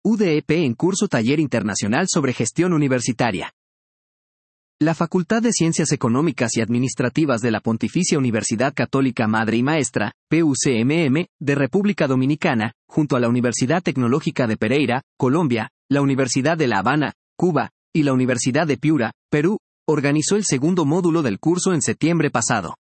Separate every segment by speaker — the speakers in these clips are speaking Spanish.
Speaker 1: UDEP en curso Taller Internacional sobre Gestión Universitaria. La Facultad de Ciencias Económicas y Administrativas de la Pontificia Universidad Católica Madre y Maestra, PUCMM, de República Dominicana, junto a la Universidad Tecnológica de Pereira, Colombia, la Universidad de La Habana, Cuba, y la Universidad de Piura, Perú, organizó el segundo módulo del curso en septiembre pasado.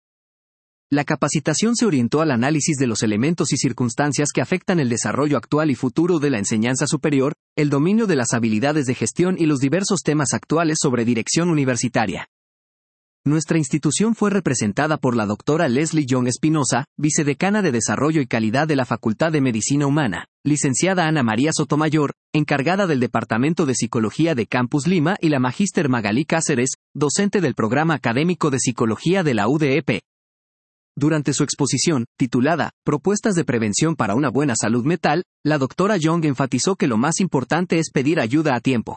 Speaker 1: La capacitación se orientó al análisis de los elementos y circunstancias que afectan el desarrollo actual y futuro de la enseñanza superior, el dominio de las habilidades de gestión y los diversos temas actuales sobre dirección universitaria. Nuestra institución fue representada por la doctora Leslie Young Espinosa, vicedecana de Desarrollo y Calidad de la Facultad de Medicina Humana, licenciada Ana María Sotomayor, encargada del Departamento de Psicología de Campus Lima y la magíster Magalí Cáceres, docente del Programa Académico de Psicología de la UDEP. Durante su exposición, titulada Propuestas de Prevención para una Buena Salud Mental, la doctora Young enfatizó que lo más importante es pedir ayuda a tiempo.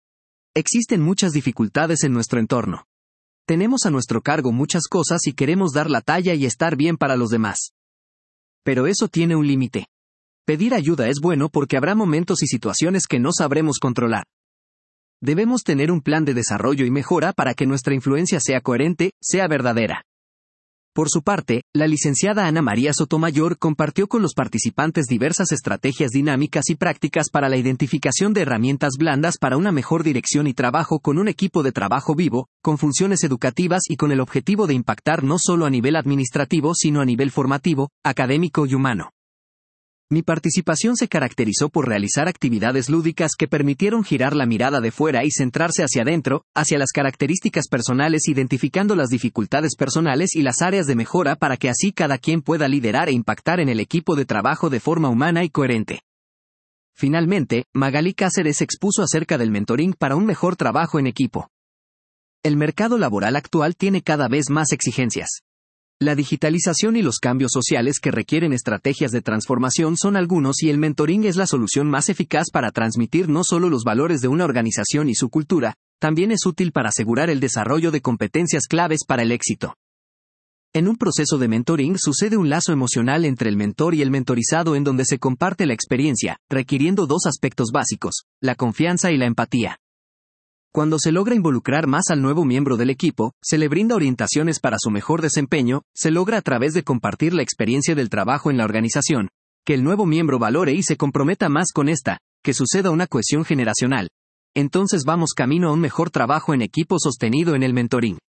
Speaker 1: Existen muchas dificultades en nuestro entorno. Tenemos a nuestro cargo muchas cosas y queremos dar la talla y estar bien para los demás. Pero eso tiene un límite. Pedir ayuda es bueno porque habrá momentos y situaciones que no sabremos controlar. Debemos tener un plan de desarrollo y mejora para que nuestra influencia sea coherente, sea verdadera. Por su parte, la licenciada Ana María Sotomayor compartió con los participantes diversas estrategias dinámicas y prácticas para la identificación de herramientas blandas para una mejor dirección y trabajo con un equipo de trabajo vivo, con funciones educativas y con el objetivo de impactar no solo a nivel administrativo sino a nivel formativo, académico y humano. Mi participación se caracterizó por realizar actividades lúdicas que permitieron girar la mirada de fuera y centrarse hacia adentro, hacia las características personales, identificando las dificultades personales y las áreas de mejora para que así cada quien pueda liderar e impactar en el equipo de trabajo de forma humana y coherente. Finalmente, Magalí Cáceres expuso acerca del mentoring para un mejor trabajo en equipo. El mercado laboral actual tiene cada vez más exigencias. La digitalización y los cambios sociales que requieren estrategias de transformación son algunos y el mentoring es la solución más eficaz para transmitir no solo los valores de una organización y su cultura, también es útil para asegurar el desarrollo de competencias claves para el éxito. En un proceso de mentoring sucede un lazo emocional entre el mentor y el mentorizado en donde se comparte la experiencia, requiriendo dos aspectos básicos, la confianza y la empatía. Cuando se logra involucrar más al nuevo miembro del equipo, se le brinda orientaciones para su mejor desempeño, se logra a través de compartir la experiencia del trabajo en la organización, que el nuevo miembro valore y se comprometa más con esta, que suceda una cohesión generacional. Entonces vamos camino a un mejor trabajo en equipo sostenido en el mentoring.